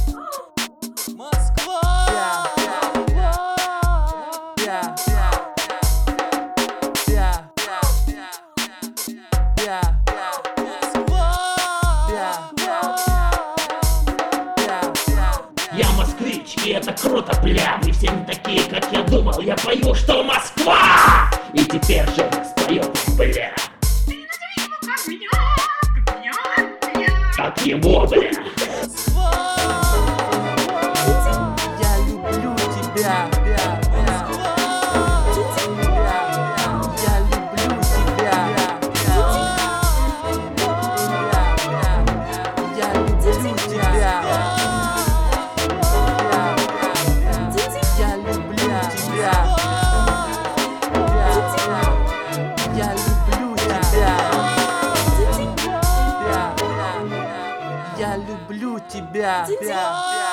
Москва! Я москвич, и это круто, бля. Вы все не такие, как я думал. Я пою, что Москва! И теперь же споет, бля. Как его, бля. Я люблю тебя. Я люблю тебя. Я люблю тебя. Я люблю тебя. Я люблю тебя. Я люблю тебя.